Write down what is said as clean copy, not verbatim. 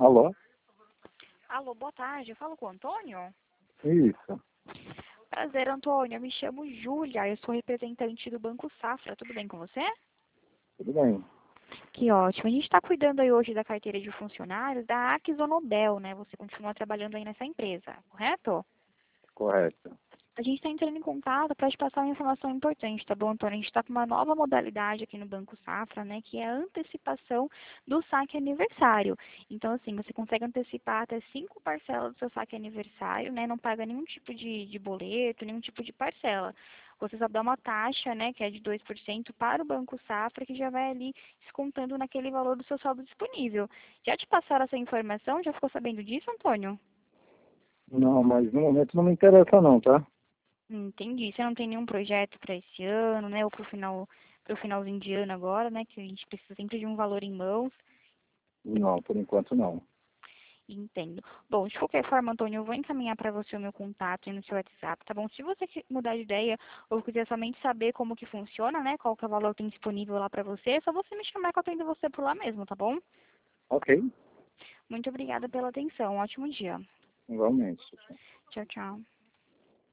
Alô? Alô, boa tarde. Eu falo com o Antônio? Isso. Prazer, Antônio. Eu me chamo Júlia. Eu sou representante do Banco Safra. Tudo bem com você? Tudo bem. Que ótimo. A gente está cuidando aí hoje da carteira de funcionários da Axonobel, né? Você continua trabalhando aí nessa empresa, correto? Correto. A gente está entrando em contato para te passar uma informação importante, tá bom, Antônio? A gente está com uma nova modalidade aqui no Banco Safra, né? Que é a antecipação do saque aniversário. Então, assim, você consegue antecipar até 5 parcelas do seu saque aniversário, né? Não paga nenhum tipo de boleto, nenhum tipo de parcela. Você só dá uma taxa, né, que é de 2% para o Banco Safra, que já vai ali descontando naquele valor do seu saldo disponível. Já te passaram essa informação? Já ficou sabendo disso, Antônio? Não, mas no momento não me interessa não, tá? Entendi. Você não tem nenhum projeto para esse ano, né? Ou pro finalzinho de ano agora, né? Que a gente precisa sempre de um valor em mãos. Não, por enquanto não. Entendo. Bom, de qualquer forma, Antônio, eu vou encaminhar para você o meu contato aí no seu WhatsApp, tá bom? Se você mudar de ideia ou quiser somente saber como que funciona, né? Qual que é o valor que tem disponível lá para você, é só você me chamar que eu atendo você por lá mesmo, tá bom? Ok, Muito obrigada pela atenção. Um ótimo dia. igualmente. Tchau, tchau.